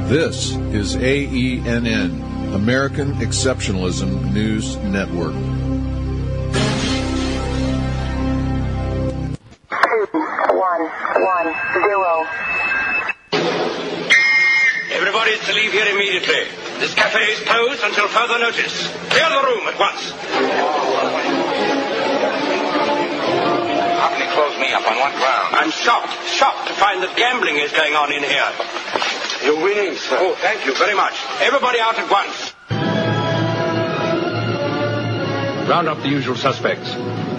This is AENN, American Exceptionalism News Network. 2110. Everybody is to leave here immediately. This cafe is closed until further notice. Clear the room at once. How can he close me up? On what ground? I'm shocked to find that gambling is going on in here. You're winning, sir. Oh, thank you very much. Everybody out at once. Round up the usual suspects.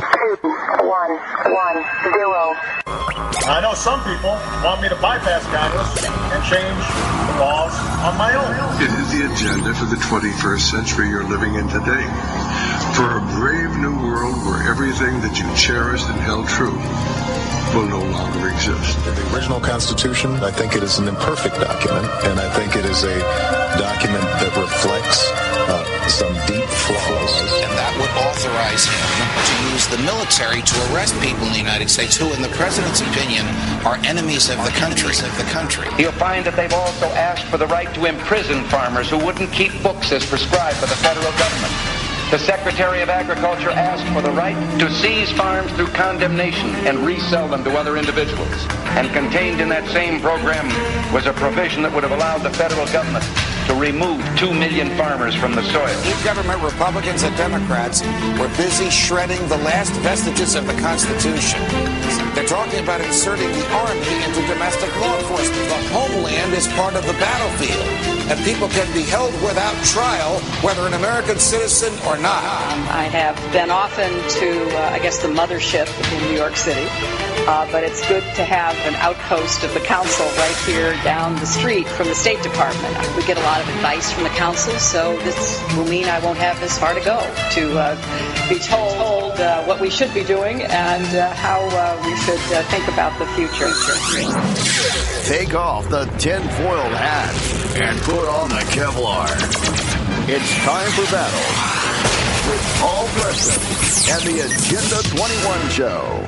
2110. I know some people want me to bypass Congress and change the laws on my own. It is the agenda for the 21st century you're living in today. For a brave new world where everything that you cherished and held true will no longer exist. The original Constitution, I think it is an imperfect document, and I think it is a document that reflects some deep flaws. And that would authorize him to use the military to arrest people in the United States who, in the president's opinion, are enemies of the country. You'll find that they've also asked for the right to imprison farmers who wouldn't keep books as prescribed by the federal government. The Secretary of Agriculture asked for the right to seize farms through condemnation and resell them to other individuals. And contained in that same program was a provision that would have allowed the federal government to remove 2 million farmers from the soil. Government Republicans and Democrats were busy shredding the last vestiges of the Constitution. They're talking about inserting the Army into domestic law enforcement. The homeland is part of the battlefield, and people can be held without trial, whether an American citizen or not. I have been often to, the mothership in New York City, but it's good to have an outpost of the council right here down the street from the State Department. We get a lot of advice from the council, so this will mean I won't have this far to go to be told what we should be doing and how we should think about the future. Take off the tinfoil hat and put on the Kevlar. It's time for battle with Paul Preston and the Agenda 21 Show.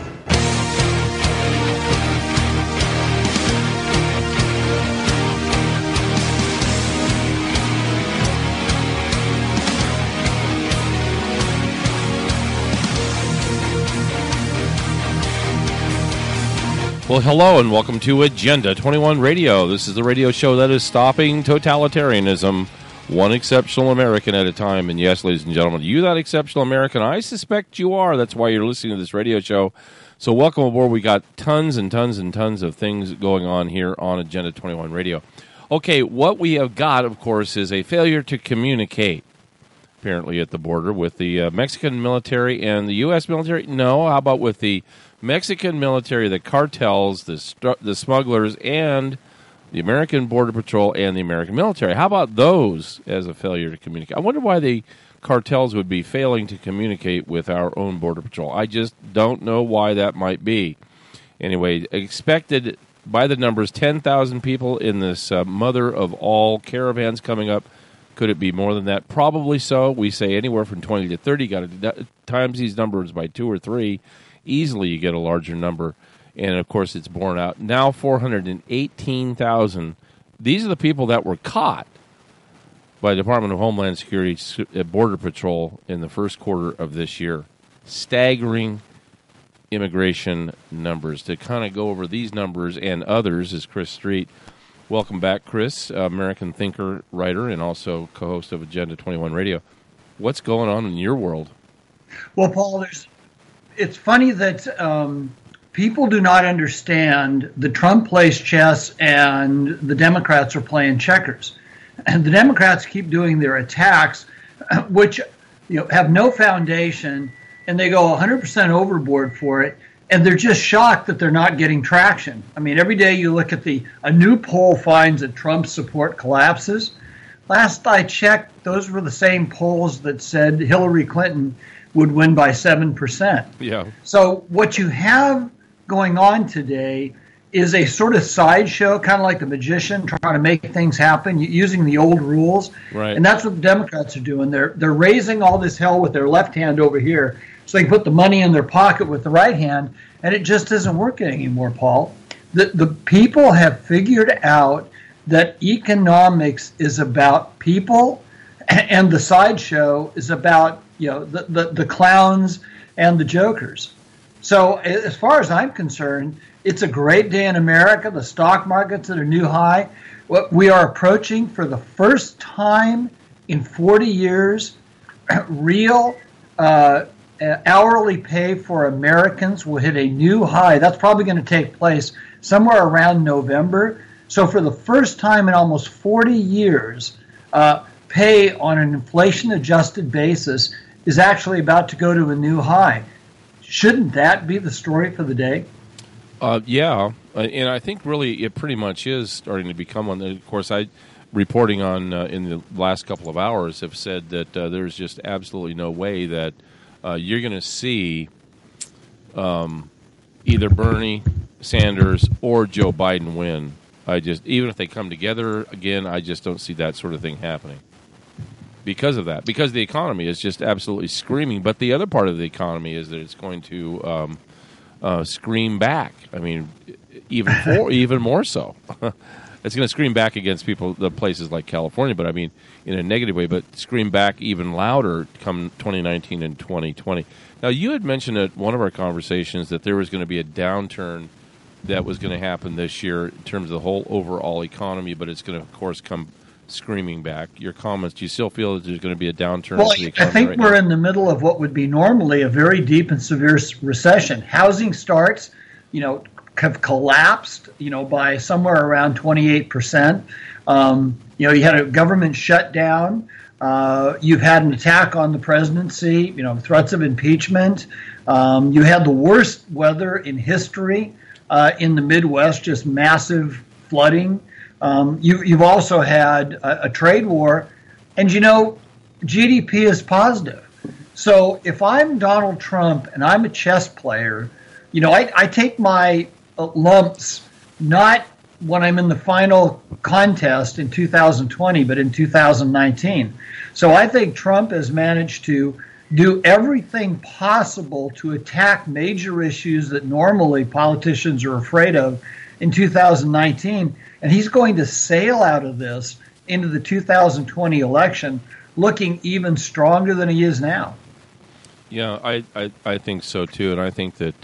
Well, hello and welcome to Agenda 21 Radio. This is the radio show that is stopping totalitarianism, one exceptional American at a time. And yes, ladies and gentlemen, you that exceptional American, I suspect you are. That's why you're listening to this radio show. So welcome aboard. We got tons and tons and tons of things going on here on Agenda 21 Radio. Okay, what we have got, of course, is a failure to communicate, apparently, at the border with the Mexican military and the U.S. military. No, how about with the Mexican military, the cartels, the smugglers, and the American Border Patrol and the American military? How about those as a failure to communicate? I wonder why the cartels would be failing to communicate with our own Border Patrol. I just don't know why that might be. Anyway, expected by the numbers, 10,000 people in this mother of all caravans coming up. Could it be more than that? Probably so. We say anywhere from 20 to 30. Got to times these numbers by 2 or 3. Easily you get a larger number. And, of course, it's borne out. Now 418,000. These are the people that were caught by the Department of Homeland Security Border Patrol in the first quarter of this year. Staggering immigration numbers. To kind of go over these numbers and others is Chris Street. Welcome back, Chris, American thinker, writer, and also co-host of Agenda 21 Radio. What's going on in your world? Well, Paul, it's funny that people do not understand that Trump plays chess and the Democrats are playing checkers. And the Democrats keep doing their attacks, which have no foundation, and they go 100% overboard for it. And they're just shocked that they're not getting traction. I mean, every day you look at a new poll finds that Trump's support collapses. Last I checked, those were the same polls that said Hillary Clinton would win by 7%. Yeah. So what you have going on today is a sort of sideshow, kind of like the magician trying to make things happen using the old rules. Right. And that's what the Democrats are doing. They're raising all this hell with their left hand over here so they can put the money in their pocket with the right hand, and it just isn't working anymore, Paul. The people have figured out that economics is about people, and the sideshow is about the clowns and the jokers. So as far as I'm concerned, it's a great day in America. The stock market's at a new high. We are approaching, for the first time in 40 years, real hourly pay for Americans will hit a new high. That's probably going to take place somewhere around November. So for the first time in almost 40 years, pay on an inflation-adjusted basis is actually about to go to a new high. Shouldn't that be the story for the day? Yeah, and I think really it pretty much is starting to become one. Of course, reporting on in the last couple of hours have said that there's just absolutely no way that you're going to see either Bernie Sanders or Joe Biden win. Even if they come together again, I just don't see that sort of thing happening because of that. Because the economy is just absolutely screaming. But the other part of the economy is that it's going to scream back. I mean, even more so. It's going to scream back against the places like California, but I mean in a negative way, but scream back even louder come 2019 and 2020. Now, you had mentioned at one of our conversations that there was going to be a downturn that was going to happen this year in terms of the whole overall economy, but it's going to, of course, come screaming back. Your comments, do you still feel that there's going to be a downturn? Well, to the economy I think we're in the middle of what would be normally a very deep and severe recession. Housing starts, have collapsed, by somewhere around 28%. You had a government shutdown. You've had an attack on the presidency, threats of impeachment. You had the worst weather in history in the Midwest, just massive flooding. You've also had a trade war. And, GDP is positive. So if I'm Donald Trump and I'm a chess player, I take my lumps not when I'm in the final contest in 2020, but in 2019. So I think Trump has managed to do everything possible to attack major issues that normally politicians are afraid of in 2019. And he's going to sail out of this into the 2020 election looking even stronger than he is now. Yeah, I think so too. And I think that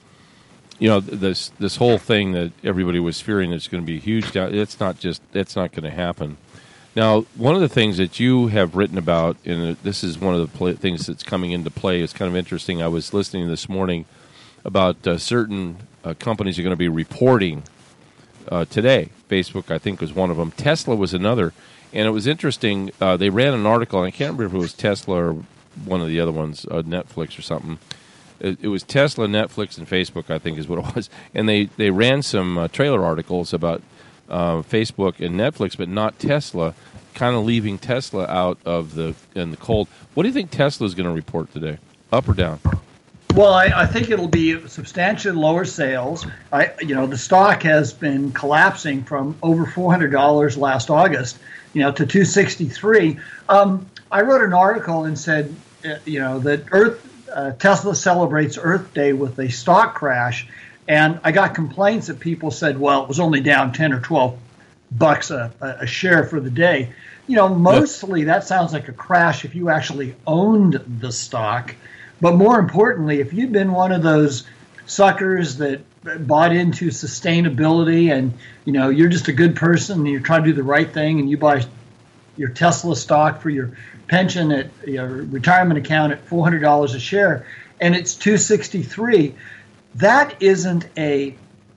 this whole thing that everybody was fearing is going to be huge. It's not going to happen. Now, one of the things that you have written about, and this is one of the things that's coming into play, is kind of interesting. I was listening this morning about certain companies are going to be reporting today. Facebook, I think, was one of them. Tesla was another. And it was interesting. They ran an article, and I can't remember if it was Tesla or one of the other ones, Netflix or something. It was Tesla, Netflix, and Facebook, I think is what it was. And they ran some trailer articles about Facebook and Netflix, but not Tesla, kind of leaving Tesla out of in the cold. What do you think Tesla is going to report today? Up or down? Well, I think it'll be substantially lower sales. The stock has been collapsing from over $400 last August, to $263. I wrote an article and said, that Tesla celebrates Earth Day with a stock crash, and I got complaints that people said, well, it was only down 10 or 12 bucks a share for the day. Mostly that sounds like a crash if you actually owned the stock. But more importantly, if you'd been one of those suckers that bought into sustainability and, you're just a good person and you're trying to do the right thing and you buy your Tesla stock for your pension at your retirement account at $400 a share and it's $263, that isn't a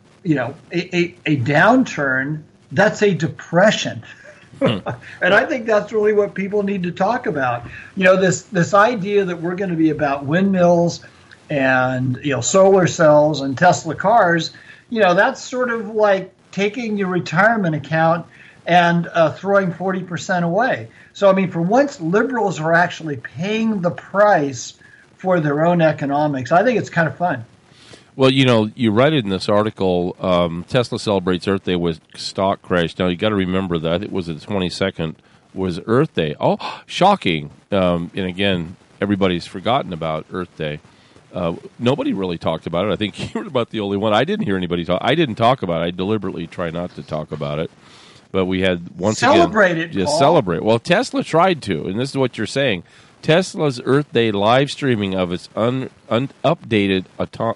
downturn, that's a depression. And I think that's really what people need to talk about. This idea that we're going to be about windmills and solar cells and Tesla cars, that's sort of like taking your retirement account and throwing 40% away. So, for once liberals are actually paying the price for their own economics, I think it's kind of fun. Well, you write it in this article, Tesla celebrates Earth Day with stock crash. Now, you got to remember that it was the 22nd was Earth Day. Oh, shocking. And again, everybody's forgotten about Earth Day. Nobody really talked about it. I think you were about the only one. I didn't hear anybody talk. I didn't talk about it. I deliberately try not to talk about it. But we had once celebrate again, it. just Paul. celebrate. Well, Tesla tried to, and this is what you're saying. Tesla's Earth Day live streaming of its updated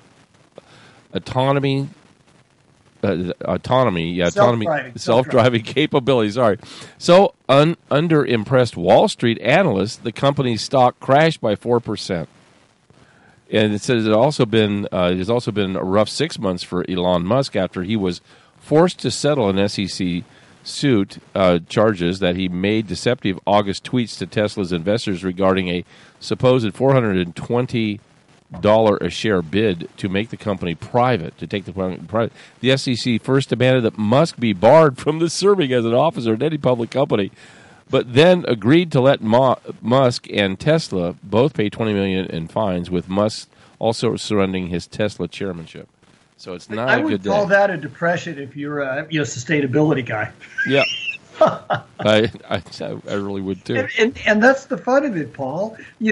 self-driving capabilities. Sorry. So, under impressed Wall Street analysts, the company's stock crashed by 4%. And it says it has also been a rough 6 months for Elon Musk after he was forced to settle an SEC suit charges that he made deceptive August tweets to Tesla's investors regarding a supposed $420 a share bid to make the company private, to take the company private. The SEC first demanded that Musk be barred from serving as an officer in any public company, but then agreed to let Musk and Tesla both pay $20 million in fines, with Musk also surrendering his Tesla chairmanship. So it's not a good day. I would call that a depression if you're a sustainability guy. Yeah. I really would too. And that's the fun of it, Paul.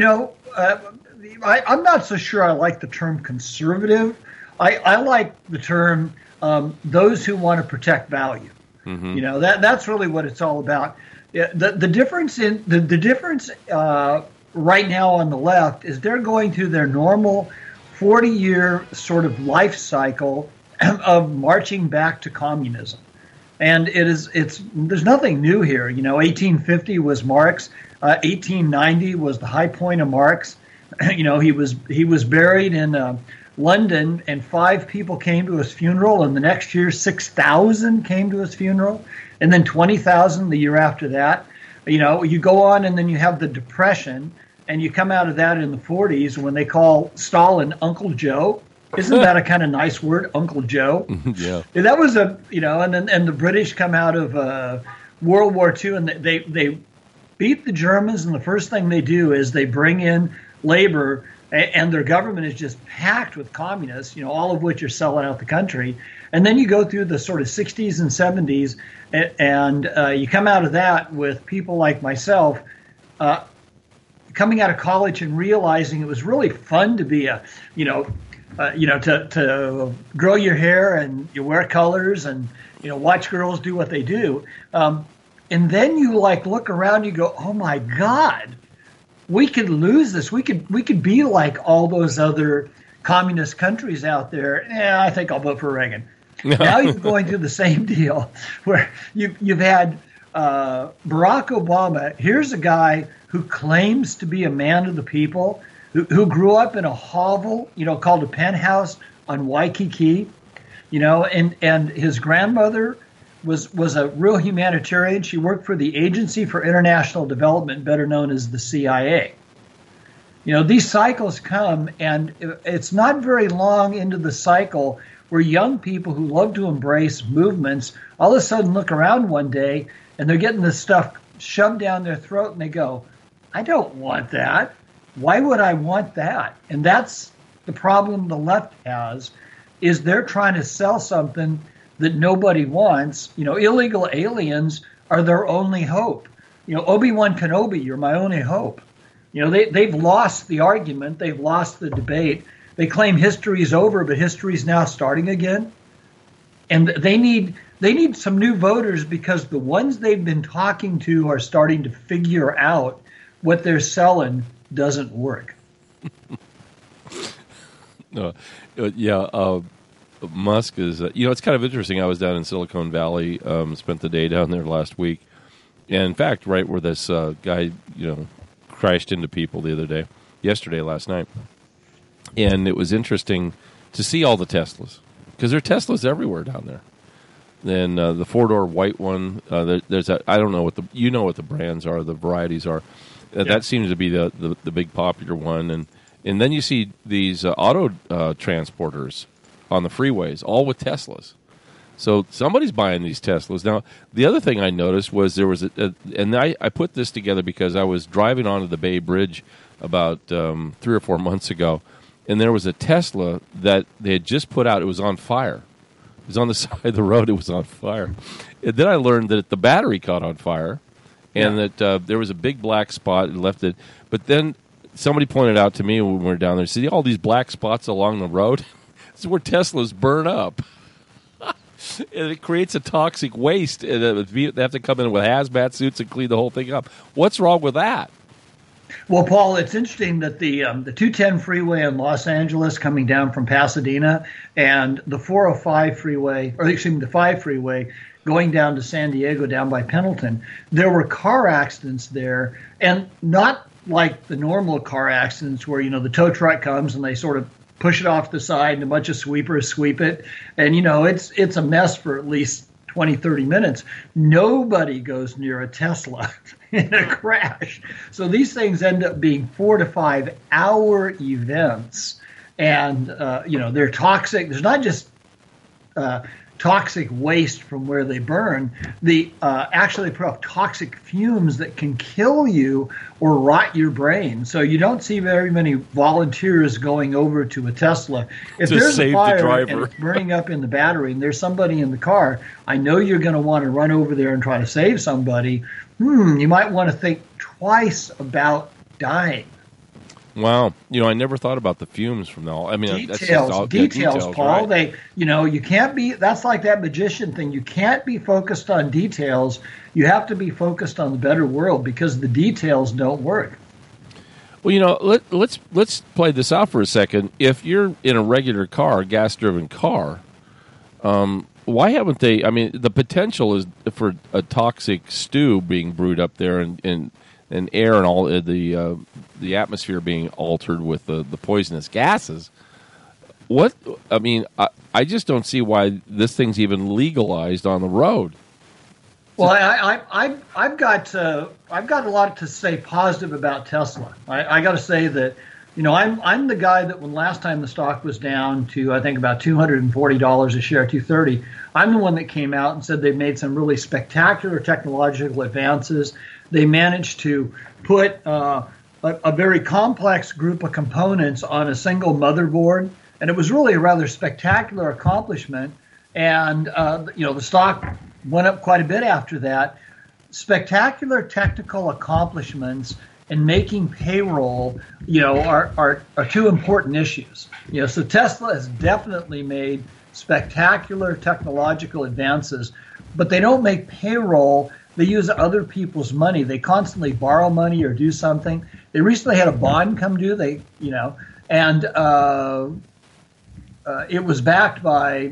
I'm not so sure I like the term conservative. I like the term those who want to protect value. Mm-hmm. That's really what it's all about. The difference right now on the left is they're going through their normal 40-year sort of life cycle of marching back to communism. And there's nothing new here. 1850 was Marx. 1890 was the high point of Marx. He was buried in London, and 5 people came to his funeral, and the next year 6,000 came to his funeral, and then 20,000 the year after that. You go on, and then you have the Depression, and you come out of that in the 40s when they call Stalin Uncle Joe. Isn't that a kind of nice word, Uncle Joe? Yeah. And that was and the British come out of World War II, and they beat the Germans, and the first thing they do is they bring in labor, and their government is just packed with communists, all of which are selling out the country. And then you go through the sort of 60s and 70s, and you come out of that with people like myself coming out of college and realizing it was really fun to be to grow your hair and you wear colors and, watch girls do what they do. And then you look around, you go, oh my God, we could lose this. We could be like all those other communist countries out there. I think I'll vote for Reagan. Now you're going through the same deal where you've had Barack Obama. Here's a guy who claims to be a man of the people, who grew up in a hovel, called a penthouse on Waikiki, and his grandmother was a real humanitarian. She worked for the Agency for International Development, better known as the CIA. These cycles come, and it's not very long into the cycle where young people who love to embrace movements all of a sudden look around one day and they're getting this stuff shoved down their throat, and they go, I don't want that. Why would I want that? And that's the problem the left has, is they're trying to sell something that nobody wants. Illegal aliens are their only hope. Obi-Wan Kenobi, you're my only hope. They've lost the argument. They've lost the debate. They claim history's over, but history's now starting again. And they need some new voters, because the ones they've been talking to are starting to figure out what they're selling doesn't work. Musk is, it's kind of interesting. I was down in Silicon Valley, spent the day down there last week. And in fact, right where this guy, crashed into people last night. And it was interesting to see all the Teslas, because there are Teslas everywhere down there. Then the 4-door white one, there's I don't know what the brands are, the varieties are. That seems to be the big popular one. And then you see these auto transporters on the freeways, all with Teslas. So somebody's buying these Teslas. Now, the other thing I noticed was there was and I put this together because I was driving onto the Bay Bridge about 3 or 4 months ago, and there was a Tesla that they had just put out. It was on fire. It was on the side of the road. It was on fire. And then I learned that the battery caught on fire, and that there was a big black spot and left it. But then somebody pointed out to me when we were down there, see all these black spots along the road? This is where Teslas burn up. And it creates a toxic waste. And they have to come in with hazmat suits and clean the whole thing up. What's wrong with that? Well, Paul, it's interesting that the 210 freeway in Los Angeles coming down from Pasadena and the 405 freeway, or excuse me, the 5 freeway going down to San Diego down by Pendleton, there were car accidents there, and not like the normal car accidents where, the tow truck comes and they sort of push it off the side and a bunch of sweepers sweep it. And, it's a mess for at least 20, 30 minutes. Nobody goes near a Tesla in a crash. So these things end up being 4 to 5 hour events. And, they're toxic. There's not just toxic waste from where they burn. Actually they put off toxic fumes that can kill you or rot your brain. So you don't see very many volunteers going over to a Tesla. If there's a fire and it's burning up in the battery and there's somebody in the car, I know you're going to want to run over there and try to save somebody. You might want to think twice about dying. Wow. I never thought about the fumes from that. I mean, details, Paul. Right. You can't be, that's like that magician thing. You can't be focused on details. You have to be focused on the better world because the details don't work. Well, let's play this out for a second. If you're in a regular car, gas-driven car, why haven't they, the potential is for a toxic stew being brewed up there and air and all the atmosphere being altered with the poisonous gases. I just don't see why this thing's even legalized on the road. Well, I've got a lot to say positive about Tesla. I got to say that I'm the guy that when last time the stock was down to I think about $240 a share, $230. I'm the one that came out and said they've made some really spectacular technological advances. They managed to put a very complex group of components on a single motherboard, and it was really a rather spectacular accomplishment. And the stock went up quite a bit after that. Spectacular technical accomplishments and making payroll, are two important issues. So Tesla has definitely made spectacular technological advances, but they don't make payroll. They use other people's money. They constantly borrow money or do something. They recently had a bond come due. And it was backed by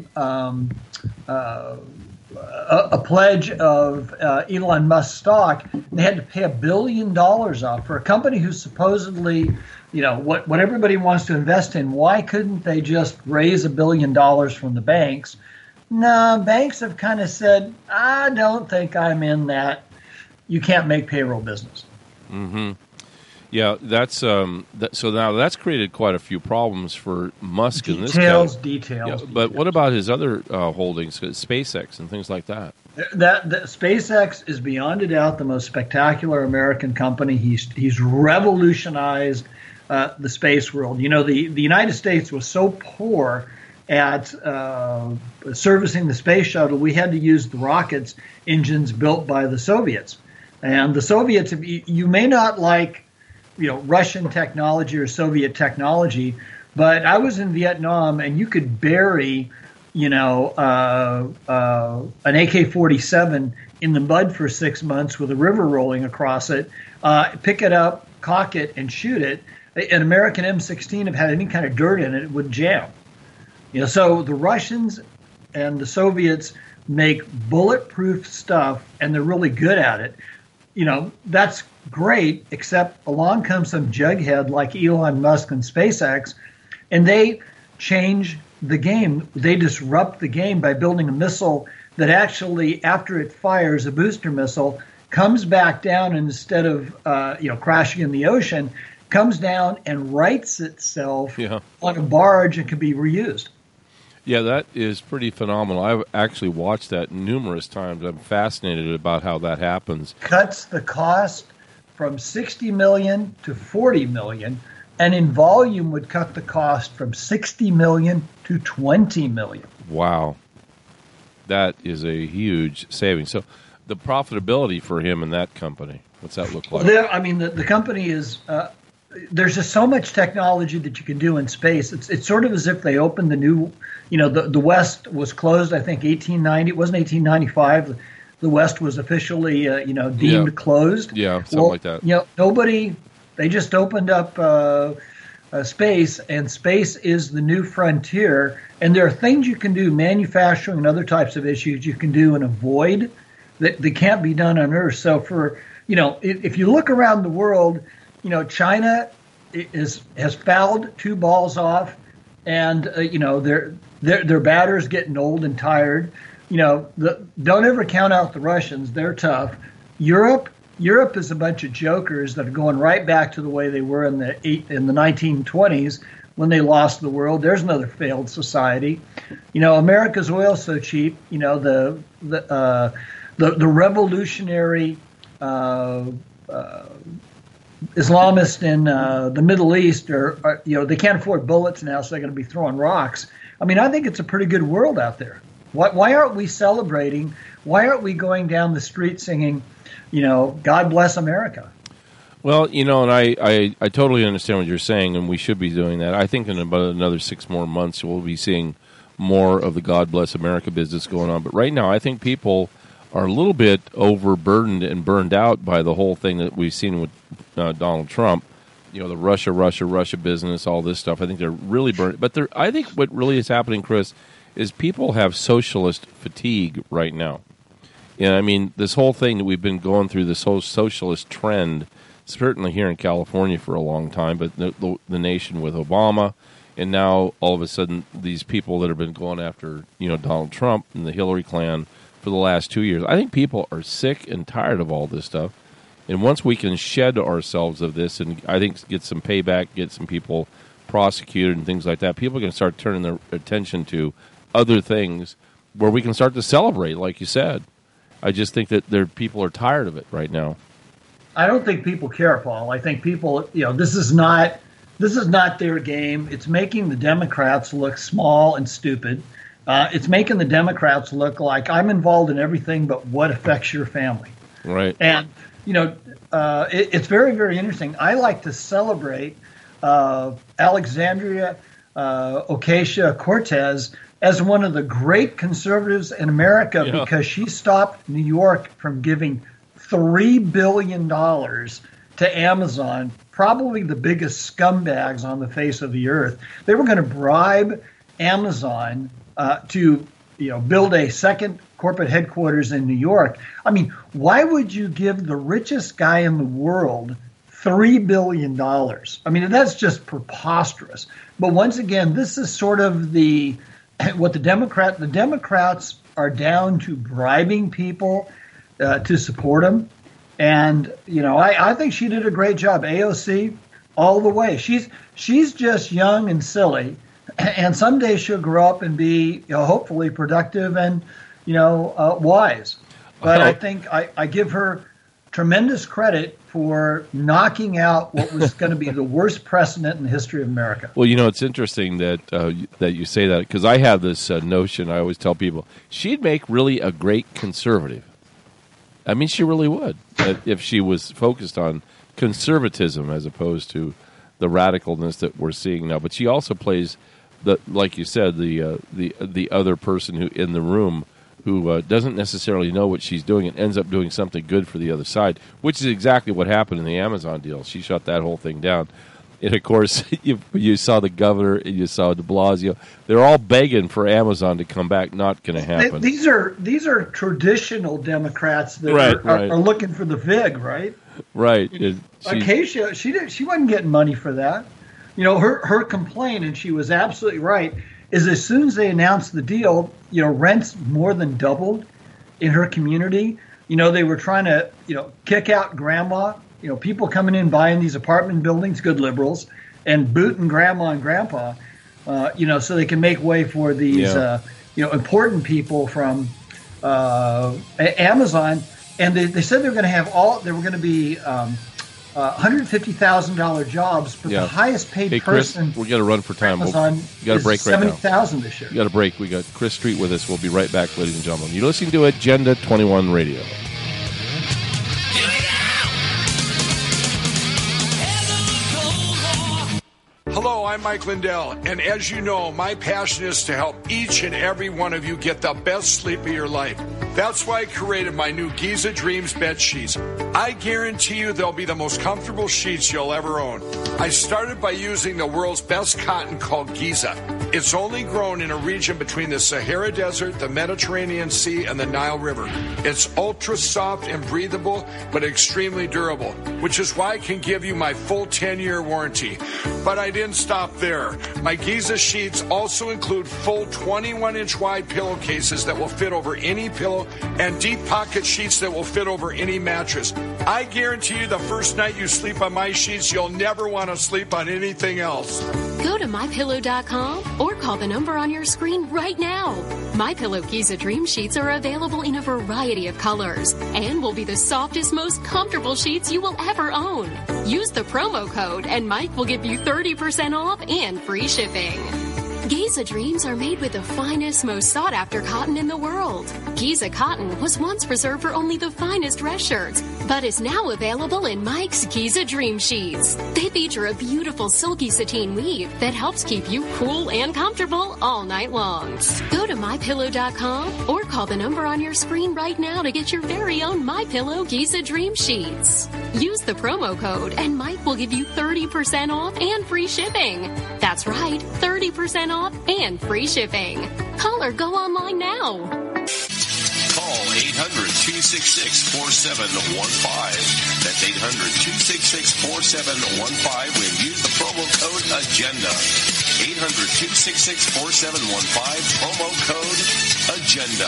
a pledge of Elon Musk stock. They had to pay $1 billion off for a company who's supposedly, what everybody wants to invest in. Why couldn't they just raise $1 billion from the banks? No, banks have kind of said, I don't think I'm in that. You can't make payroll business. Mm-hmm. Yeah, that's so now that's created quite a few problems for Musk in this case. Details. But what about his other holdings, SpaceX and things like that? That SpaceX is beyond a doubt the most spectacular American company. He's revolutionized the space world. The United States was so poor at servicing the space shuttle, we had to use the rockets engines built by the Soviets. And the Soviets, you may not like, Russian technology or Soviet technology, but I was in Vietnam and you could bury, an AK-47 in the mud for 6 months with a river rolling across it, pick it up, cock it, and shoot it. An American M16, if it had any kind of dirt in it, it would jam. So the Russians and the Soviets make bulletproof stuff, and they're really good at it. That's great, except along comes some jughead like Elon Musk and SpaceX, and they change the game. They disrupt the game by building a missile that actually, after it fires a booster missile, comes back down, and instead of crashing in the ocean, comes down and rights itself on a barge and can be reused. Yeah, that is pretty phenomenal. I've actually watched that numerous times. I'm fascinated about how that happens. Cuts the cost from $60 million to $40 million, and in volume would cut the cost from $60 million to $20 million. Wow. That is a huge saving. So the profitability for him in that company, what's that look like? Well, the company is there's just so much technology that you can do in space. It's sort of as if they opened the new, the West was closed, I think, 1890. It wasn't 1895. The West was officially, deemed closed. Yeah, something like that. They just opened up space, and space is the new frontier. And there are things you can do, manufacturing and other types of issues you can do in a void that can't be done on Earth. So if you look around the world, China has fouled 2 balls off, and their batter's getting old and tired. Don't ever count out the Russians; they're tough. Europe is a bunch of jokers that are going right back to the way they were in the 1920s when they lost the world. There's another failed society. America's oil so cheap. The revolutionary Islamists in the Middle East are they can't afford bullets now, so they're going to be throwing rocks. I mean, I think it's a pretty good world out there. Why aren't we celebrating? Why aren't we going down the street singing, God bless America? Well, and I totally understand what you're saying, and we should be doing that. I think in about another 6 more months, we'll be seeing more of the God bless America business going on. But right now, I think people are a little bit overburdened and burned out by the whole thing that we've seen with Donald Trump. The Russia business, all this stuff. I think they're really burned. But I think what really is happening, Chris, is people have socialist fatigue right now. And I mean, this whole thing that we've been going through, this whole socialist trend, certainly here in California for a long time, but the nation with Obama, and now all of a sudden these people that have been going after Donald Trump and the Hillary clan for the last 2 years. I think people are sick and tired of all this stuff. And once we can shed ourselves of this and I think get some payback, get some people prosecuted and things like that, people are going to start turning their attention to other things where we can start to celebrate, like you said. I just think that people are tired of it right now. I don't think people care, Paul. I think people, this is not their game. It's making the Democrats look small and stupid. It's making the Democrats look like I'm involved in everything but what affects your family. Right. And, it's very, very interesting. I like to celebrate Alexandria Ocasio-Cortez as one of the great conservatives in America because she stopped New York from giving $3 billion to Amazon, probably the biggest scumbags on the face of the earth. They were going to bribe Amazon to build a second corporate headquarters in New York. I mean, why would you give the richest guy in the world $3 billion? I mean, that's just preposterous. But once again, this is sort of the Democrats are down to bribing people to support them. And, I think she did a great job. AOC all the way. She's just young and silly. And someday she'll grow up and be hopefully productive and, wise. But I think I give her tremendous credit for knocking out what was going to be the worst precedent in the history of America. Well, it's interesting that you say that because I have this notion. I always tell people she'd make really a great conservative. I mean, she really would if she was focused on conservatism as opposed to the radicalness that we're seeing now. But she also plays like you said, the other person who in the room who doesn't necessarily know what she's doing and ends up doing something good for the other side, which is exactly what happened in the Amazon deal. She shut that whole thing down. And, of course, you saw the governor and you saw de Blasio. They're all begging for Amazon to come back. Not going to happen. These are traditional Democrats that are looking for the VIG, right? Right. Acacia, she wasn't getting money for that. Her complaint, and she was absolutely right, is as soon as they announced the deal, rents more than doubled in her community. They were trying to, kick out grandma, people coming in buying these apartment buildings, good liberals, and booting grandma and grandpa, so they can make way for these, important people from Amazon. And they said they were going to be $150,000 jobs, but the highest paid person. Chris, we got to run for time. Amazon we got a break right now. 70,000 this year. We got a break. We got Chris Street with us. We'll be right back, ladies and gentlemen. You're listening to Agenda 21 Radio. Mike Lindell, and as you know, my passion is to help each and every one of you get the best sleep of your life. That's why I created my new Giza Dreams bed sheets. I guarantee you they'll be the most comfortable sheets you'll ever own. I started by using the world's best cotton called Giza. It's only grown in a region between the Sahara Desert, the Mediterranean Sea, and the Nile River. It's ultra soft and breathable, but extremely durable, which is why I can give you my full 10-year warranty. But I didn't stop there. My Giza sheets also include full 21-inch wide pillowcases that will fit over any pillow and deep pocket sheets that will fit over any mattress. I guarantee you the first night you sleep on my sheets, you'll never want to sleep on anything else. Go to MyPillow.com or call the number on your screen right now. MyPillow Giza Dream Sheets are available in a variety of colors and will be the softest, most comfortable sheets you will ever own. Use the promo code and Mike will give you 30% off and free shipping. Giza Dreams are made with the finest, most sought-after cotton in the world. Giza cotton was once reserved for only the finest dress shirts, but is now available in Mike's Giza Dream Sheets. They feature a beautiful silky sateen weave that helps keep you cool and comfortable all night long. Go to MyPillow.com or call the number on your screen right now to get your very own MyPillow Giza Dream Sheets. Use the promo code and Mike will give you 30% off and free shipping. That's right, 30% off and free shipping. Call or go online now. Call 800-266-4715. That's 800-266-4715 when use the promo code AGENDA. 800-266-4715, promo code AGENDA.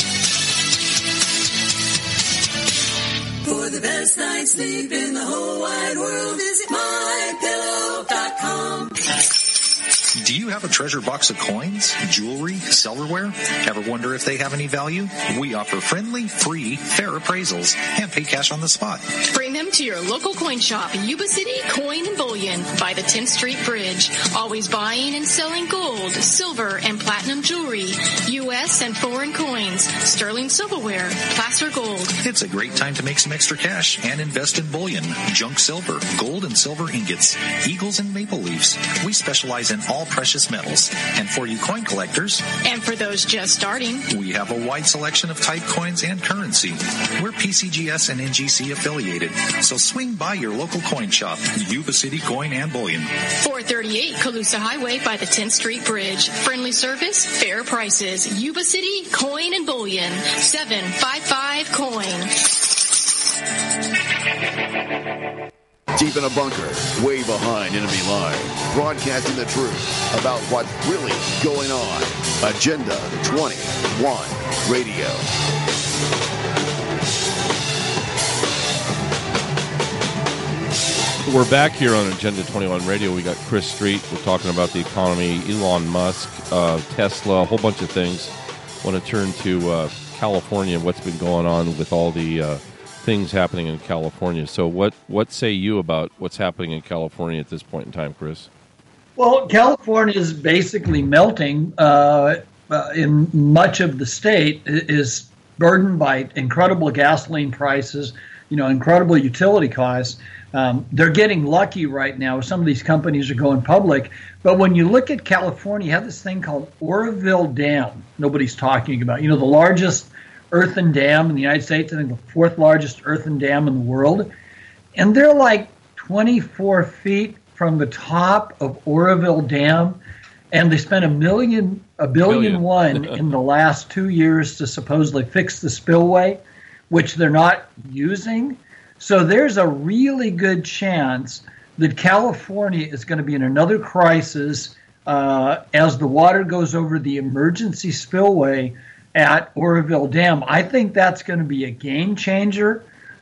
For the best night's sleep in the whole wide world, visit MyPillow.com. Do you have a treasure box of coins, jewelry, silverware? Ever wonder if they have any value? We offer friendly, free, fair appraisals and pay cash on the spot. Bring them to your local coin shop, Yuba City Coin and Bullion by the 10th Street Bridge. Always buying and selling gold, silver, and platinum jewelry, U.S. and foreign coins, sterling silverware, placer gold. It's a great time to make some extra cash and invest in bullion, junk silver, gold and silver ingots, eagles and maple leaves. We specialize in all precious metals. And for you coin collectors, and for those just starting, we have a wide selection of type coins and currency. We're PCGS and NGC affiliated, so swing by your local coin shop, Yuba City Coin and Bullion. 438 Colusa Highway by the 10th Street Bridge. Friendly service, fair prices. Yuba City Coin and Bullion. 755 Coin. Deep in a bunker, way behind enemy lines, broadcasting the truth about what's really going on. Agenda 21 Radio. We're back here on Agenda 21 Radio. We got Chris Street. We're talking about the economy, Elon Musk, Tesla, a whole bunch of things. I want to turn to California and what's been going on with all the things happening in California. So what say you about what's happening in California at this point in time, Chris? Well, California is basically melting in much of the state. It is burdened by incredible gasoline prices, incredible utility costs. They're getting lucky right now. Some of these companies are going public. But when you look at California, you have this thing called Oroville Dam nobody's talking about. The largest earthen dam in the United States, I think the fourth largest earthen dam in the world. And they're like 24 feet from the top of Oroville Dam. And they spent $1 billion in the last 2 years to supposedly fix the spillway, which they're not using. So there's a really good chance that California is going to be in another crisis as the water goes over the emergency spillway at Oroville Dam. I think that's going to be a game changer.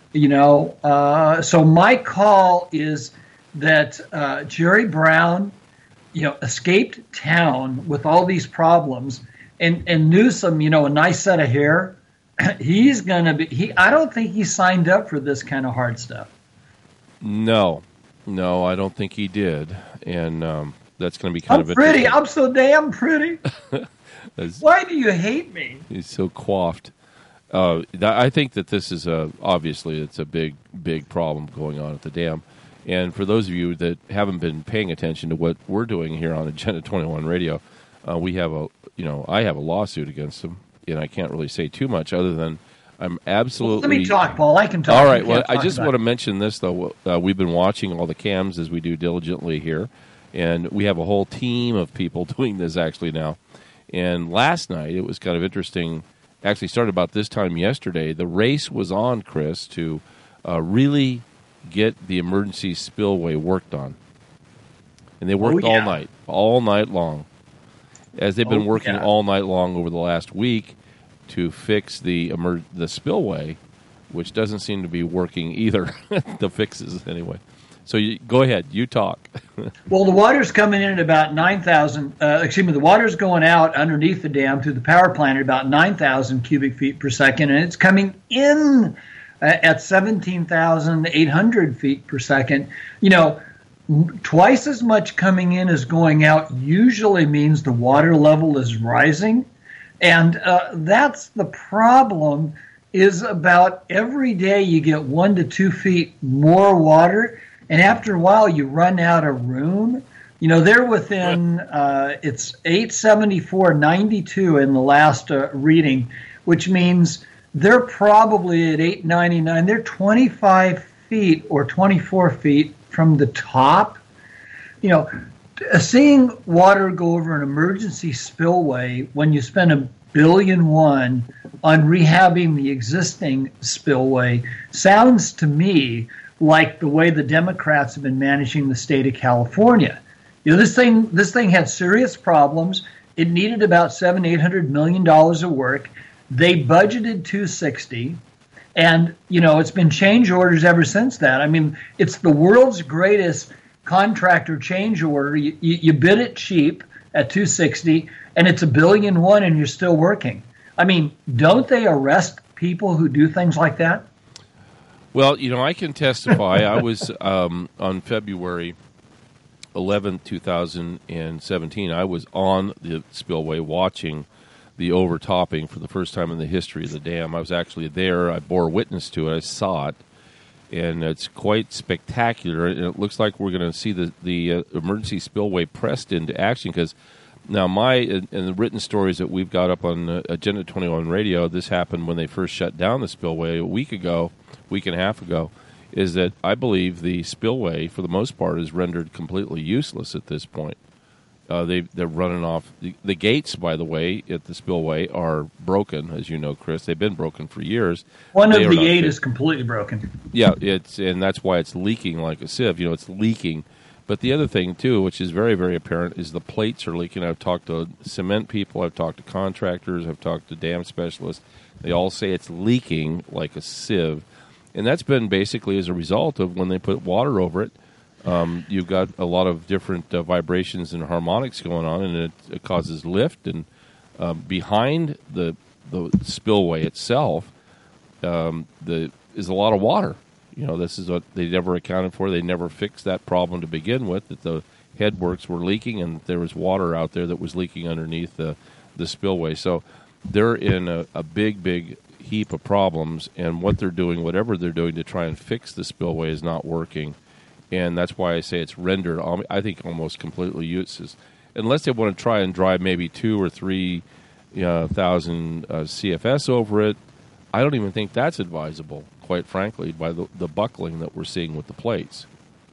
So my call is that Jerry Brown, escaped town with all these problems, and Newsom, a nice set of hair. He's going to be. I don't think he signed up for this kind of hard stuff. No, I don't think he did, and that's going to be kind of pretty. I'm so damn pretty. Why do you hate me? He's so coiffed. I think that this is obviously it's a big problem going on at the dam, And for those of you that haven't been paying attention to what we're doing here on Agenda 21 Radio, I have a lawsuit against them, and I can't really say too much other than I'm absolutely... Let me talk, Paul. I can talk. All right. Well, I just want to mention this, though. We've been watching all the cams as we do diligently here, and we have a whole team of people doing this actually now. And last night, it was kind of interesting. Actually started about this time yesterday. The race was on, Chris, to really get the emergency spillway worked on. And they worked all night long. As they've been working all night long over the last week to fix the spillway, which doesn't seem to be working either, the fixes anyway. So go ahead, you talk. Well, the water's coming in at about 9,000, the water's going out underneath the dam through the power plant at about 9,000 cubic feet per second, and it's coming in at 17,800 feet per second. Twice as much coming in as going out usually means the water level is rising. And that's the problem, is about every day you get 1 to 2 feet more water. And after a while, you run out of room. They're within, it's 874.92 in the last reading, which means they're probably at 899. They're 25 feet or 24 feet from the top. Seeing water go over an emergency spillway when you spend $1.1 billion on rehabbing the existing spillway sounds to me like the way the Democrats have been managing the state of California. This thing had serious problems. It needed about $700-800 million of work. They budgeted $260, and it's been change orders ever since that. I mean, it's the world's greatest contractor change order. You bid it cheap at $260, and it's $1.1 billion, and you're still working. I mean, don't they arrest people who do things like that? Well, I can testify. I was on February 11th, 2017. I was on the spillway watching the overtopping for the first time in the history of the dam. I was actually there. I bore witness to it. I saw it, and it's quite spectacular. And it looks like we're going to see the emergency spillway pressed into action, because now in the written stories that we've got up on Agenda 21 Radio, this happened when they first shut down the spillway a week and a half ago, is that I believe the spillway, for the most part, is rendered completely useless at this point. They're running off. The gates, by the way, at the spillway are broken, as you know, Chris. They've been broken for years. One of the 8 is completely broken. Yeah, and that's why it's leaking like a sieve. It's leaking. But the other thing, too, which is very, very apparent, is the plates are leaking. I've talked to cement people. I've talked to contractors. I've talked to dam specialists. They all say it's leaking like a sieve. And that's been basically as a result of when they put water over it. You've got a lot of different vibrations and harmonics going on, and it causes lift. And behind the spillway itself is a lot of water. This is what they never accounted for. They never fixed that problem to begin with, that the headworks were leaking and there was water out there that was leaking underneath the spillway. So they're in a big, big heap of problems, and whatever they're doing to try and fix the spillway is not working. And that's why I say it's rendered, I think, almost completely useless. Unless they want to try and drive maybe 2,000 or 3,000 CFS over it, I don't even think that's advisable, quite frankly, by the buckling that we're seeing with the plates.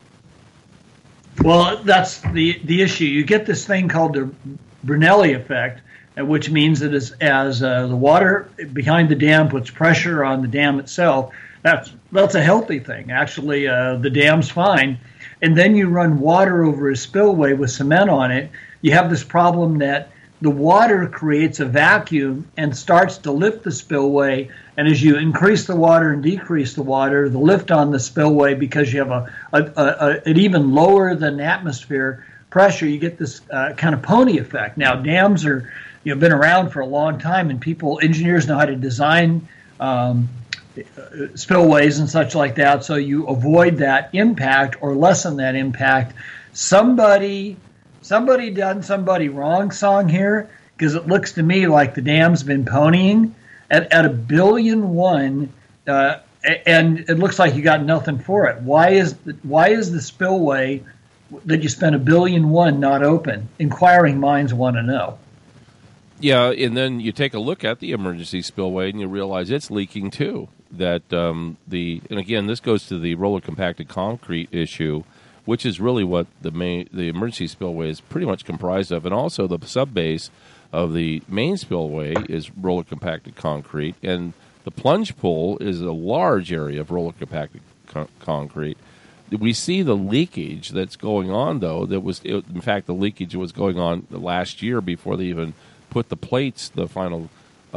Well, that's the issue. You get this thing called the Brunelli effect, which means that as the water behind the dam puts pressure on the dam itself, that's a healthy thing. Actually, the dam's fine. And then you run water over a spillway with cement on it. You have this problem that the water creates a vacuum and starts to lift the spillway. And as you increase the water and decrease the water, the lift on the spillway, because you have an even lower than atmosphere pressure, you get this kind of pony effect. Now, dams are been around for a long time, and engineers know how to design spillways and such like that, so you avoid that impact or lessen that impact. Somebody done somebody wrong song here, because it looks to me like the dam's been ponying at $1.1 billion. and it looks like you got nothing for it. Why is the spillway that you spent $1.1 billion not open? Inquiring minds want to know. Yeah, and then you take a look at the emergency spillway and you realize it's leaking too. That and again, this goes to the roller compacted concrete issue, which is really what the emergency spillway is pretty much comprised of, and also the subbase of the main spillway is roller compacted concrete, and the plunge pool is a large area of roller compacted concrete. We see the leakage that's going on, though. In fact, the leakage was going on last year before they even put the plates, the final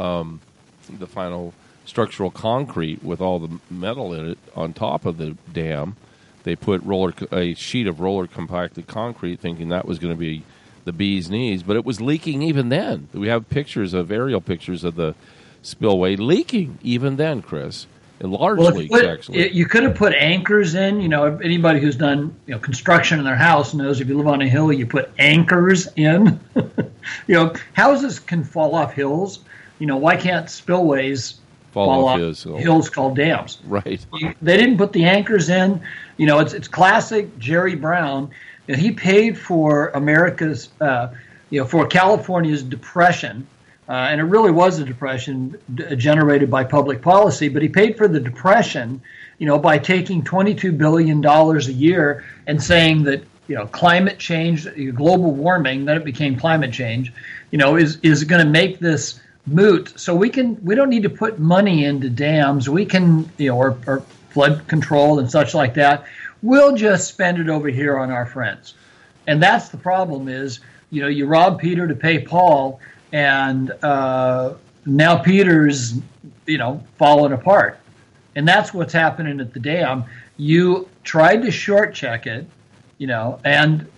structural concrete with all the metal in it on top of the dam. They put a sheet of roller compacted concrete, thinking that was going to be the bee's knees, but it was leaking even then. We have aerial pictures of the spillway leaking even then, Chris. And large leaks, actually. You could have put anchors in. Anybody who's done construction in their house knows if you live on a hill, you put anchors in. Houses can fall off hills. Why can't spillways fall off hills called dams? Right. They didn't put the anchors in. It's classic Jerry Brown. He paid for America's, for California's depression, and it really was a depression generated by public policy, but he paid for the depression, by taking $22 billion a year and saying that, climate change, global warming, then it became climate change, is going to make this moot. So we don't need to put money into dams. We can, or flood control and such like that. We'll just spend it over here on our friends. And that's the problem is, you rob Peter to pay Paul, and now Peter's, falling apart. And that's what's happening at the dam. You tried to short check it, and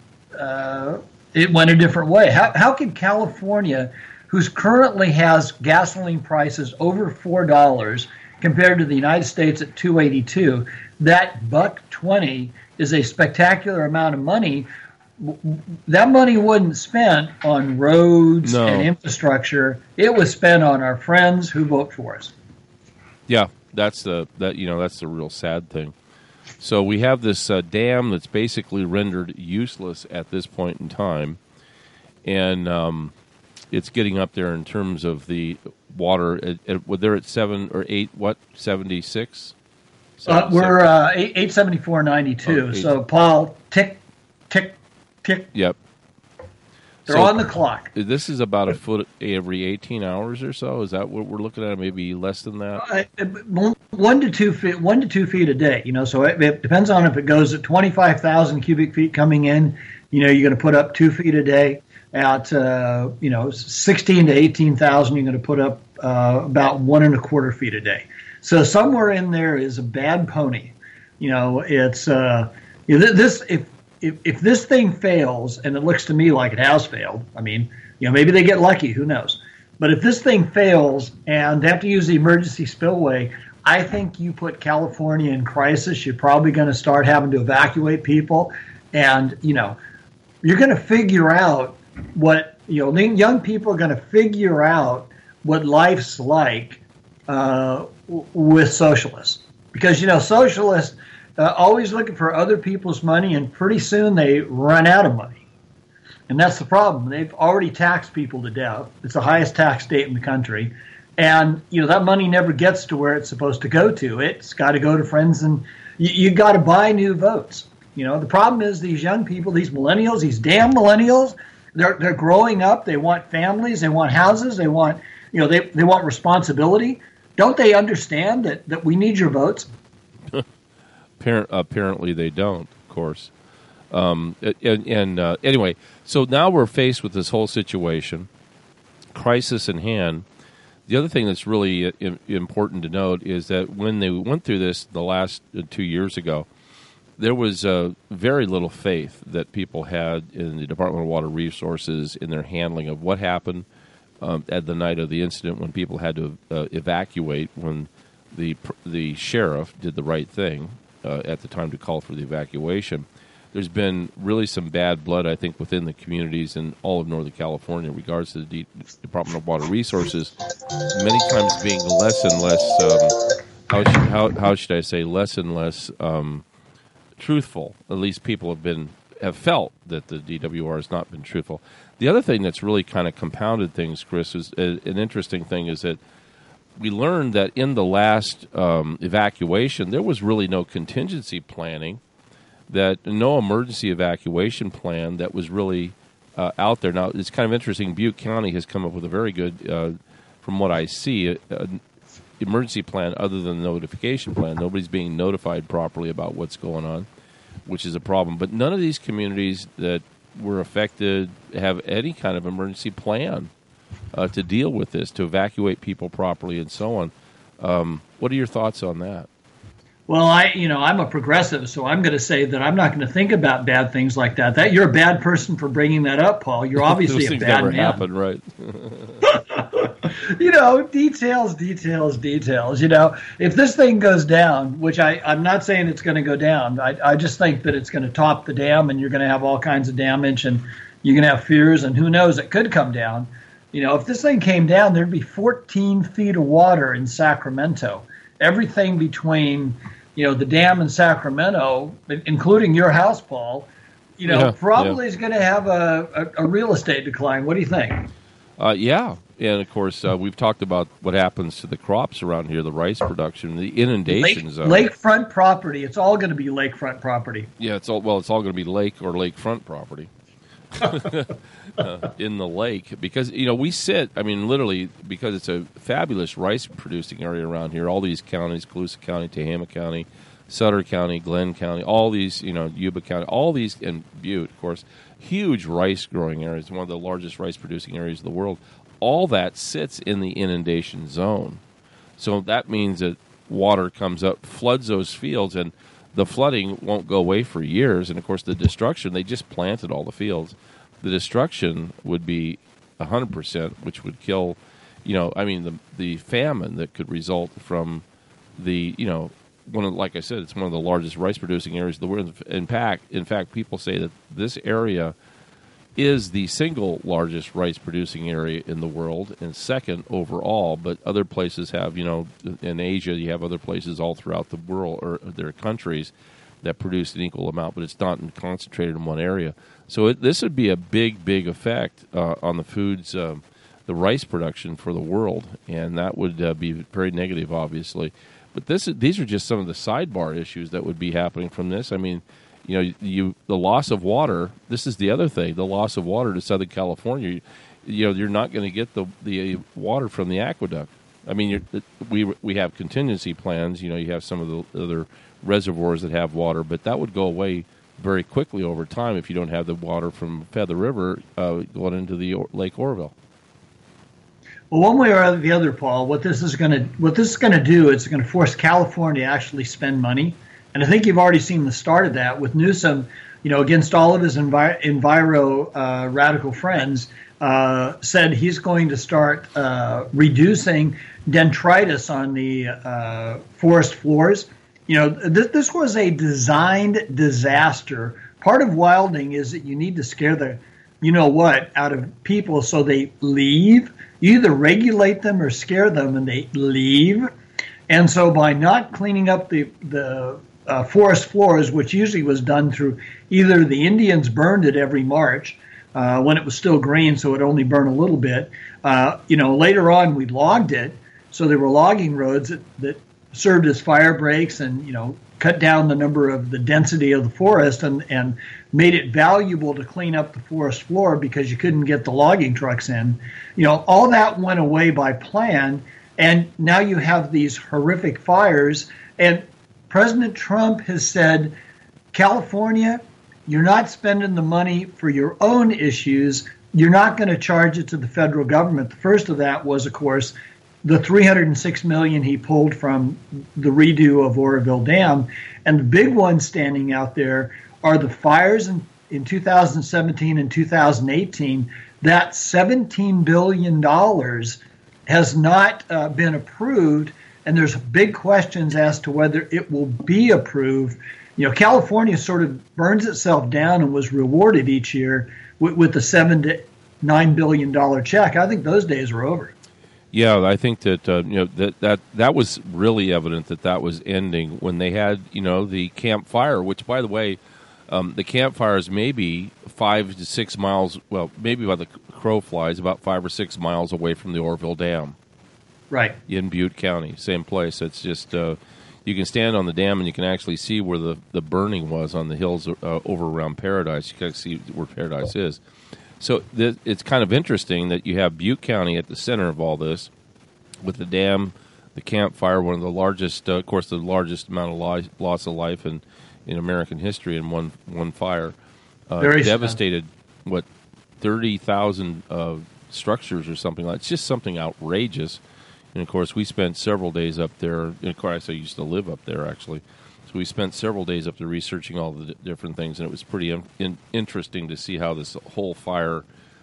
it went a different way. How can California, who's currently has gasoline prices over $4 compared to the United States at $2.82, that $1.20 is a spectacular amount of money. That money wasn't spent on roads and infrastructure. It was spent on our friends who vote for us. Yeah, that's the real sad thing. So we have this dam that's basically rendered useless at this point in time, and it's getting up there in terms of the water. They're at 7 or 8. What 76? We're 874.92. So Paul, tick, tick, tick. Yep. They're on the clock. This is about a foot every 18 hours or so. Is that what we're looking at? Maybe less than that. 1 to 2 feet. 1 to 2 feet a day. So it depends on if it goes at 25,000 cubic feet coming in. You're going to put up 2 feet a day. At 16 to 18,000, you're going to put up about 1 1/4 feet a day. So somewhere in there is a bad pony. It's this. If this thing fails, and it looks to me like it has failed. I mean, maybe they get lucky. Who knows? But if this thing fails and they have to use the emergency spillway, I think you put California in crisis. You're probably going to start having to evacuate people, and you're going to figure out what young people are going to figure out what life's like with socialists, because socialists always looking for other people's money, and pretty soon they run out of money, and that's the problem. They've already taxed people to death. It's the highest tax state in the country, and that money never gets to where it's supposed to go to. It's got to go to friends, and you got to buy new votes. The problem is these young people, these millennials, these damn millennials. They're growing up. They want families. They want houses. They want they want responsibility. Don't they understand that we need your votes? Apparently they don't. Of course. Anyway, so now we're faced with this whole situation, crisis in hand. The other thing that's really important to note is that when they went through this the last 2 years ago, there was very little faith that people had in the Department of Water Resources in their handling of what happened at the night of the incident when people had to evacuate, when the sheriff did the right thing at the time to call for the evacuation. There's been really some bad blood, I think, within the communities in all of Northern California in regards to the Department of Water Resources, many times being less and less how should I say, less and less truthful. At least people have felt that the DWR has not been truthful. The other thing that's really kind of compounded things, Chris, is an interesting thing is that we learned that in the last evacuation, there was really no contingency planning, that no emergency evacuation plan that was really out there. Now, it's kind of interesting. Butte County has come up with a very good, from what I see, emergency plan other than the notification plan. Nobody's being notified properly about what's going on, which is a problem. But none of these communities that were affected have any kind of emergency plan to deal with this, to evacuate people properly and so on. What are your thoughts on that? Well, I'm a progressive, so I'm going to say that I'm not going to think about bad things like that. That you're a bad person for bringing that up, Paul. You're obviously a bad man. Happen, right? Details. If this thing goes down, which I'm not saying it's going to go down, I just think that it's going to top the dam, and you're going to have all kinds of damage, and you're going to have fears, and who knows, it could come down. If this thing came down, there'd be 14 feet of water in Sacramento. Everything between the dam in Sacramento, including your house, Paul, probably is going to have a real estate decline. What do you think? Yeah. And, of course, we've talked about what happens to the crops around here, the rice production, the inundations. Lakefront property. It's all going to be lakefront property. Yeah, it's all going to be lake or lakefront property in the lake. Because, we sit, literally, because it's a fabulous rice-producing area around here, all these counties, Colusa County, Tehama County, Sutter County, Glenn County, all these, Yuba County, all these, and Butte, of course, huge rice-growing areas, one of the largest rice-producing areas in the world. All that sits in the inundation zone. So that means that water comes up, floods those fields, and the flooding won't go away for years. And, of course, the destruction, they just planted all the fields. The destruction would be 100%, which would kill, the famine that could result from the, like I said, it's one of the largest rice-producing areas of the world. In fact, people say that this area is the single largest rice-producing area in the world and second overall, but other places have, in Asia, you have other places all throughout the world, or their countries, that produce an equal amount, but it's not concentrated in one area. So this would be a big, big effect on the foods, the rice production for the world, and that would be very negative, obviously. But these are just some of the sidebar issues that would be happening from this. The loss of water. This is the other thing. The loss of water to Southern California. You're not going to get the water from the aqueduct. We have contingency plans. You have some of the other reservoirs that have water, but that would go away very quickly over time if you don't have the water from Feather River going into the Lake Oroville. Well, one way or the other, Paul, what this is going to do is going to force California to actually spend money. And I think you've already seen the start of that with Newsom, against all of his enviro radical friends, said he's going to start reducing detritus on the forest floors. This was a designed disaster. Part of wilding is that you need to scare the out of people so they leave. You either regulate them or scare them and they leave. And so by not cleaning up the forest floors, which usually was done through either the Indians burned it every March when it was still green, so it only burned a little bit. Later on we logged it, so there were logging roads that served as fire breaks and cut down the density of the forest and made it valuable to clean up the forest floor because you couldn't get the logging trucks in. All that went away by plan, and now you have these horrific fires. And President Trump has said, California, you're not spending the money for your own issues. You're not going to charge it to the federal government. The first of that was, of course, the $306 million he pulled from the redo of Oroville Dam. And the big ones standing out there are the fires in 2017 and 2018. That $17 billion has not been approved, and there's big questions as to whether it will be approved. California sort of burns itself down and was rewarded each year with the $7 to $9 billion check. I think those days are over. Yeah, I think that that was really evident that was ending when they had the Camp Fire, which, by the way, the Camp Fire is maybe 5 to 6 miles. Well, maybe by the crow flies, about 5 or 6 miles away from the Oroville Dam. Right. In Butte County, same place. It's just you can stand on the dam and you can actually see where the burning was on the hills over around Paradise. You can see where Paradise is. So it's kind of interesting that you have Butte County at the center of all this, with the dam, the Camp Fire, one of the largest, of course, the largest amount of loss of life in American history in one fire. Very devastated, 30,000 structures or something like that. It's just something outrageous. And, of course, we spent several days up there. And, of course, I used to live up there, actually. So we spent several days up there researching all the different things, and it was pretty interesting to see how this whole fire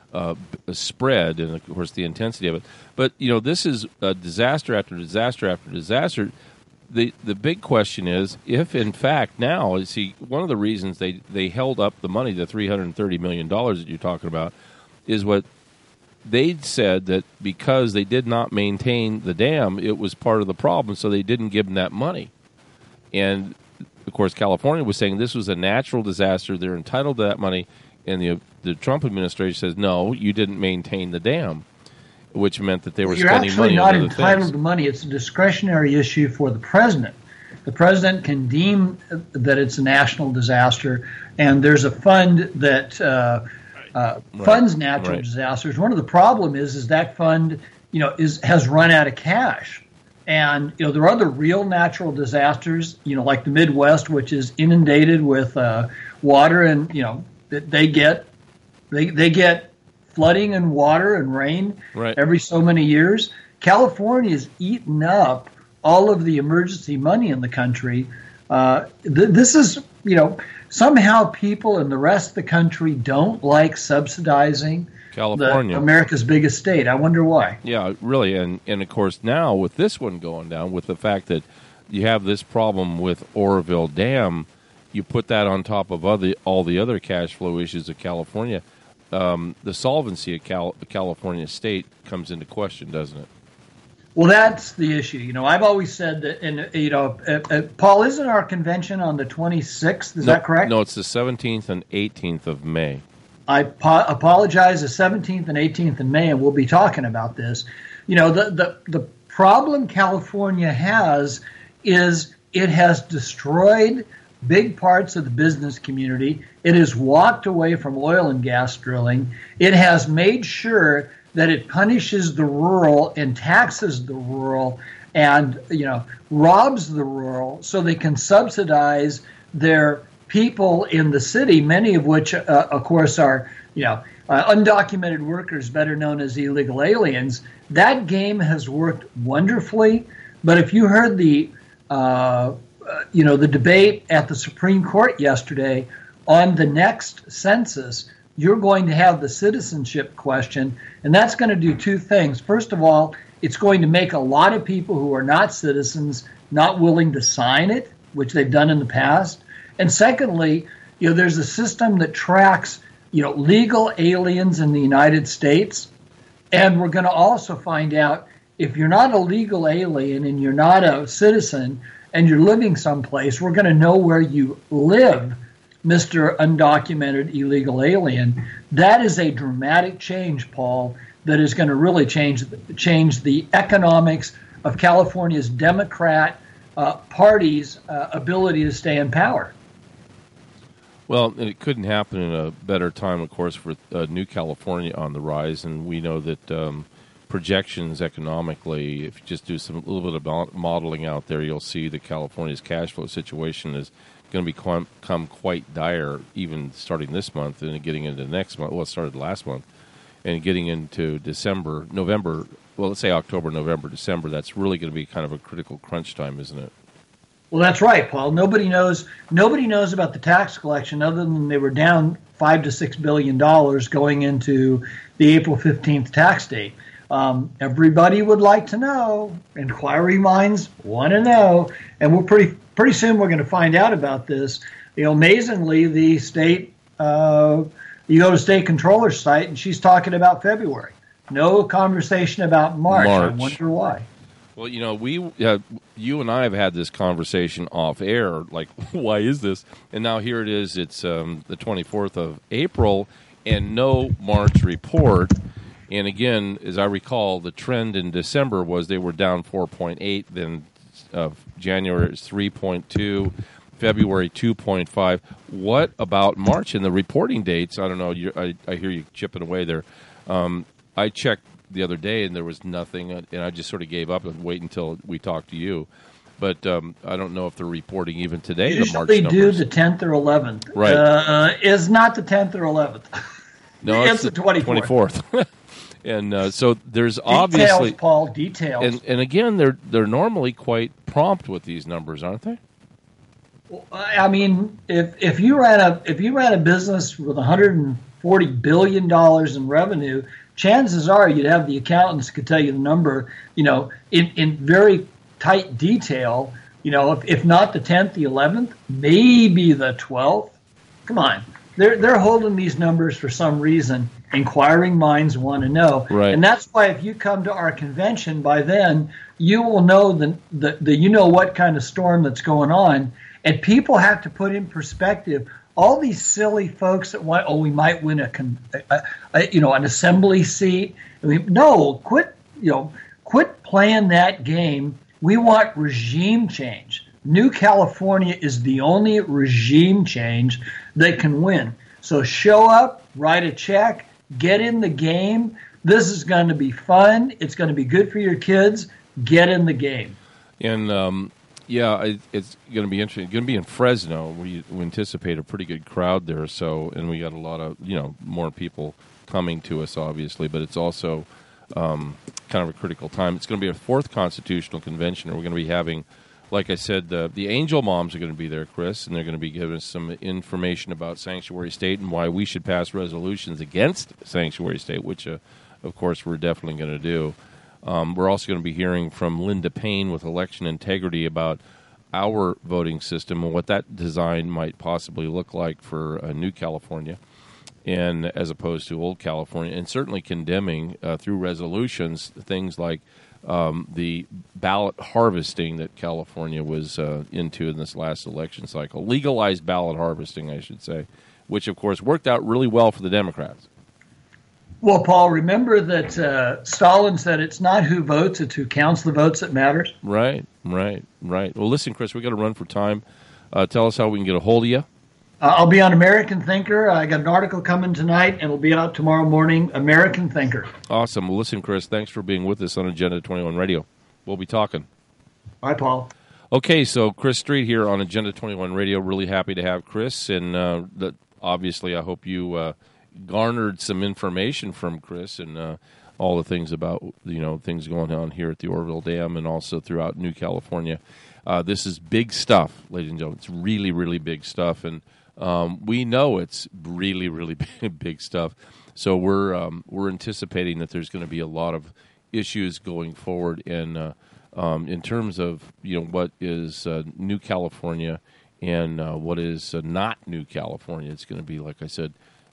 spread and, of course, the intensity of it. But, this is disaster after disaster after disaster. The big question is if, in fact, now, one of the reasons they held up the money, the $330 million that you're talking about, is what they said that because they did not maintain the dam, it was part of the problem, so they didn't give them that money. And, of course, California was saying this was a natural disaster. They're entitled to that money. And the Trump administration says, no, you didn't maintain the dam, which meant that they were spending money on other things. You're actually not entitled to money. It's a discretionary issue for the president. The president can deem that it's a national disaster, and there's a fund that funds natural disasters. One of the problems is that fund, has run out of cash. And, there are other real natural disasters, like the Midwest, which is inundated with water, and, they get flooding and water and rain every so many years. California has eaten up all of the emergency money in the country. This is, somehow people in the rest of the country don't like subsidizing California, America's biggest state. I wonder why. Yeah, really. And of course, now with this one going down, with the fact that you have this problem with Oroville Dam, you put that on top of all the other cash flow issues of California, the solvency of California state comes into question, doesn't it? Well, that's the issue. I've always said that, and Paul, isn't our convention on the 26th? Is that correct? No, it's the 17th and 18th of May. I apologize, the 17th and 18th in May, and we'll be talking about this. The problem California has is it has destroyed big parts of the business community. It has walked away from oil and gas drilling. It has made sure that it punishes the rural and taxes the rural and, robs the rural so they can subsidize their people in the city, many of which, of course, are, undocumented workers, better known as illegal aliens. That game has worked wonderfully. But if you heard the debate at the Supreme Court yesterday on the next census, you're going to have the citizenship question, and that's going to do two things. First of all, it's going to make a lot of people who are not citizens not willing to sign it, which they've done in the past. And secondly, there's a system that tracks, legal aliens in the United States. And we're going to also find out if you're not a legal alien and you're not a citizen and you're living someplace, we're going to know where you live, Mr. Undocumented Illegal Alien. That is a dramatic change, Paul, that is going to really change the economics of California's Democrat Party's ability to stay in power. Well, it couldn't happen in a better time, of course, for New California on the rise, and we know that projections economically, if you just do a little bit of modeling out there, you'll see that California's cash flow situation is going to become quite dire, even starting this month and getting into next month. Well, it started last month, and getting into December, November. Well, let's say October, November, December. That's really going to be kind of a critical crunch time, isn't it? Well, that's right, Paul. Nobody knows about the tax collection other than they were down $5 to $6 billion going into the April 15th tax date. Everybody would like to know. Inquiry minds want to know, and we're pretty soon we're going to find out about this. Amazingly, the state you go to state controller's site and she's talking about February. No conversation about March. I wonder why. Well, you know, you and I have had this conversation off air, like, why is this? And now here it is. It's the 24th of April, and no March report. And again, as I recall, the trend in December was they were down 4.8. Then January is 3.2. February 2.5. What about March and the reporting dates? I don't know. I hear you chipping away there. I checked the other day, and there was nothing, and I just sort of gave up and wait until we talked to you. But I don't know if they're reporting even today. Usually the March do the 10th or 11th. Right. Is not the 10th or 11th. No, it's the 24th. And so there's details, obviously Paul, details. And again, they're normally quite prompt with these numbers, aren't they? I mean, if you ran a business with $140 billion in revenue, chances are you'd have the accountants could tell you the number, you know, in very tight detail. You know, if not the 10th, the 11th, maybe the 12th. Come on, they're holding these numbers for some reason. Inquiring minds want to know, right. And that's why if you come to our convention, by then you will know the you know what kind of storm that's going on. And people have to put in perspective all these silly folks that want, we might win an assembly seat. I mean, no, quit playing that game. We want regime change. New California is the only regime change that can win. So show up, write a check, get in the game. This is going to be fun. It's going to be good for your kids. Get in the game. And yeah, it's going to be interesting. It's going to be in Fresno. We anticipate a pretty good crowd there. So, and we got a lot of more people coming to us, obviously. But it's also kind of a critical time. It's going to be a fourth constitutional convention, and we're going to be having, like I said, the Angel Moms are going to be there, Chris, and they're going to be giving us some information about sanctuary state and why we should pass resolutions against sanctuary state, which, of course, we're definitely going to do. We're also going to be hearing from Linda Payne with Election Integrity about our voting system and what that design might possibly look like for New California, and as opposed to Old California, and certainly condemning through resolutions things like the ballot harvesting that California was into in this last election cycle. Legalized ballot harvesting, I should say, which, of course, worked out really well for the Democrats. Well, Paul, remember that Stalin said it's not who votes, it's who counts the votes that matters. Right. Well, listen, Chris, we got to run for time. Tell us how we can get a hold of you. I'll be on American Thinker. I got an article coming tonight, and it'll be out tomorrow morning, American Thinker. Awesome. Well, listen, Chris, thanks for being with us on Agenda 21 Radio. We'll be talking. Bye, Paul. Okay, so Chris Street here on Agenda 21 Radio. Really happy to have Chris, and obviously I hope you garnered some information from Chris and all the things about things going on here at the Oroville Dam and also throughout New California. This is big stuff, ladies and gentlemen. It's really, really big stuff, and we know it's really, really big stuff. So we're anticipating that there's going to be a lot of issues going forward, and in terms of what is New California and what is not New California. It's going to be, like I said,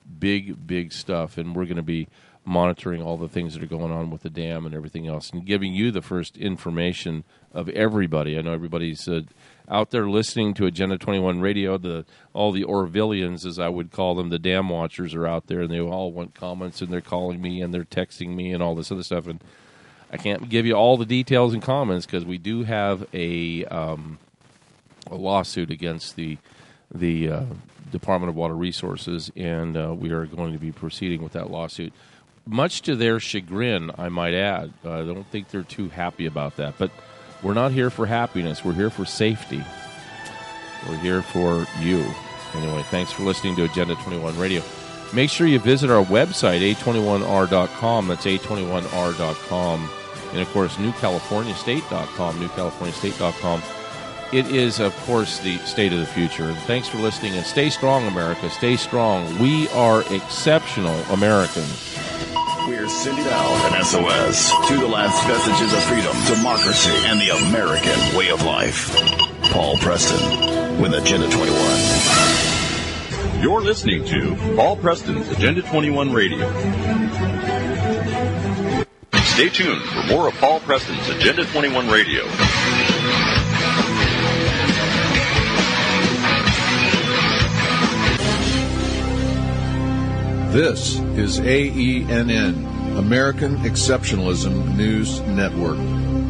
big stuff, and we're going to be monitoring all the things that are going on with the dam and everything else, and giving you the first information of everybody. I know everybody's out there listening to Agenda 21 Radio. All the Orvillians, as I would call them, the dam watchers, are out there, and they all want comments, and they're calling me, and they're texting me, and all this other stuff. And I can't give you all the details and comments because we do have a lawsuit against the Department of Water Resources, and we are going to be proceeding with that lawsuit. Much to their chagrin, I might add. I don't think they're too happy about that. But we're not here for happiness. We're here for safety. We're here for you. Anyway, thanks for listening to Agenda 21 Radio. Make sure you visit our website, a21r.com. That's a21r.com. And, of course, newcaliforniastate.com, newcaliforniastate.com. It is, of course, the state of the future. And thanks for listening. And stay strong, America. Stay strong. We are exceptional Americans. We're sending out an SOS to the last vestiges of freedom, democracy, and the American way of life. Paul Preston with Agenda 21. You're listening to Paul Preston's Agenda 21 Radio. Stay tuned for more of Paul Preston's Agenda 21 Radio. This is AENN, American Exceptionalism News Network.